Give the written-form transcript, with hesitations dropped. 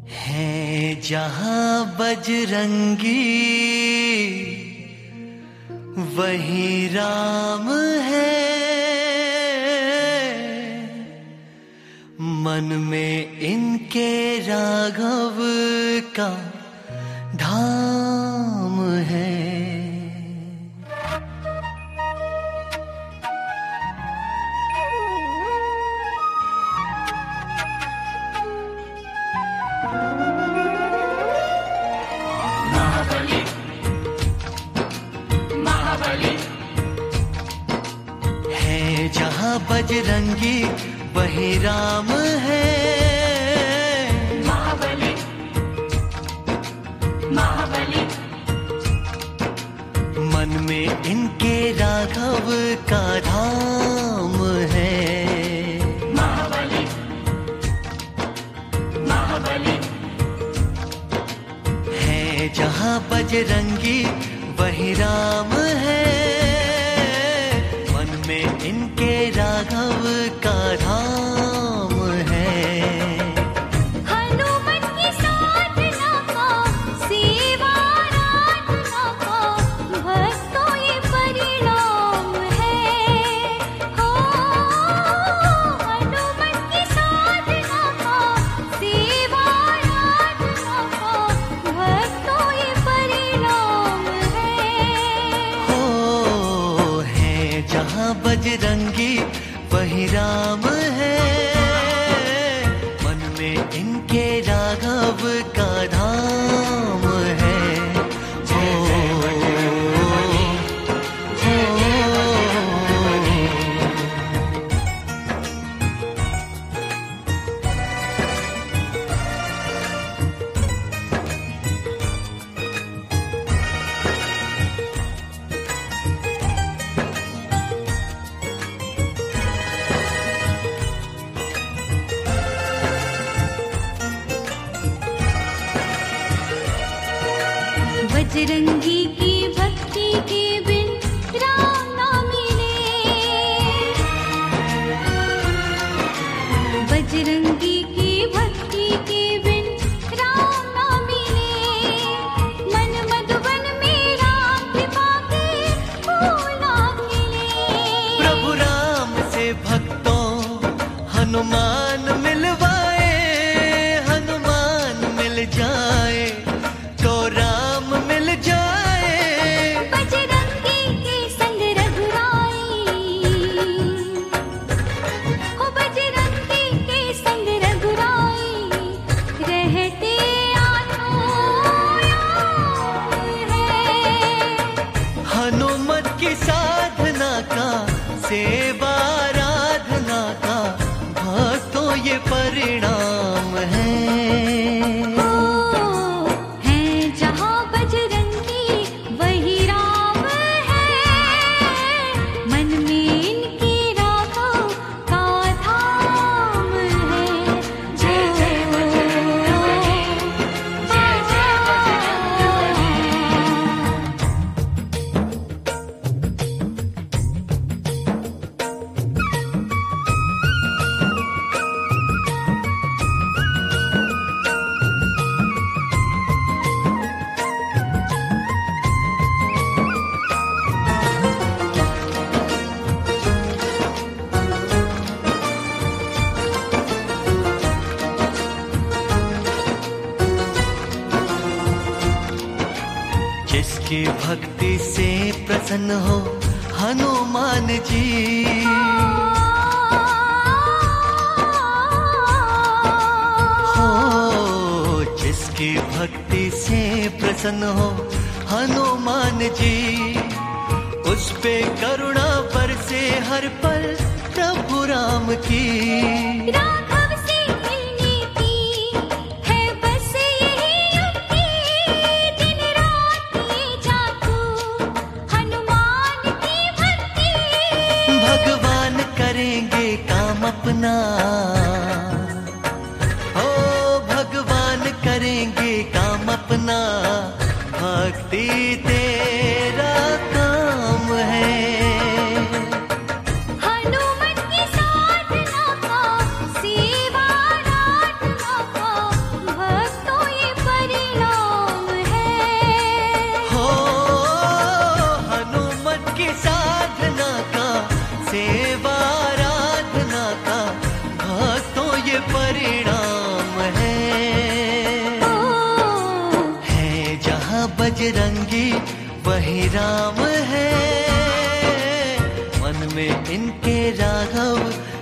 है जहां बजरंगी वही राम है, मन में इनके राघव का धाम है। है जहां बजरंगी वही राम है, महाबली महाबली मन में इनके राघव का धाम है। महाबली महाबली है जहां बजरंगी वही राम है, मन में इनके राघव का धाम है। हनुमत की साधना का, सेवा आराधना का, भक्तों ये परिणाम है। हो हनुमत की साधना का, सेवा आराधना का, भक्तों ये परिणाम है। हो है जहां बजरंगी वही राम है, मन में इनके राघव का धाम है। बजरंगी की भक्ति के बिन राम ना मिले, बजरंगी की भक्ति के बिन राम ना मिले। मन मधुबन में राम कृपा के फूल खिले। प्रभु राम से भक्तों हनुमान मिलवाए, हनुमान मिल जाए तो राम मिल जाए। बजरंगी के संग रघुराई, हो बजरंगी के संग रघुराई, रहते आठों है। हनुमत की साधना का, सेवा आराधना का, भक्तों ये परिणाम है। जिसकी भक्ति से प्रसन्न हो हनुमान जी, हो जिसकी भक्ति से प्रसन्न हो हनुमान जी, उस पे करुणा बरसे हर पल प्रभु राम की। राघव से मिलने की है बस यही युक्ति, दिन रात ये जादू हनुमान की भक्ति। भगवान करेंगे काम अपना, ओ भगवान करेंगे काम अपना, भक्ति तेरा काम है। हनुमत की साधना का, सेवा आराधना का, भक्त वही राम है, मन में इनके राघव